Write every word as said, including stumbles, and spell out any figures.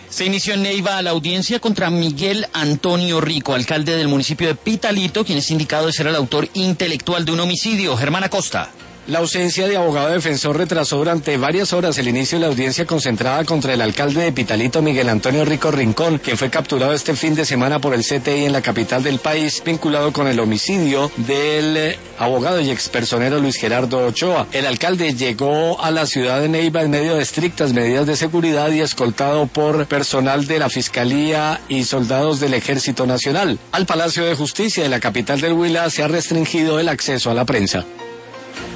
Se inició en Neiva la audiencia contra Miguel Antonio Rico, alcalde del municipio de Pitalito, quien es indicado de ser el autor intelectual de un homicidio. Germán Acosta. La ausencia de abogado defensor retrasó durante varias horas el inicio de la audiencia concentrada contra el alcalde de Pitalito, Miguel Antonio Rico Rincón, quien fue capturado este fin de semana por el C T I en la capital del país, vinculado con el homicidio del abogado y expersonero Luis Gerardo Ochoa. El alcalde llegó a la ciudad de Neiva en medio de estrictas medidas de seguridad y escoltado por personal de la Fiscalía y soldados del Ejército Nacional. Al Palacio de Justicia de la capital del Huila se ha restringido el acceso a la prensa.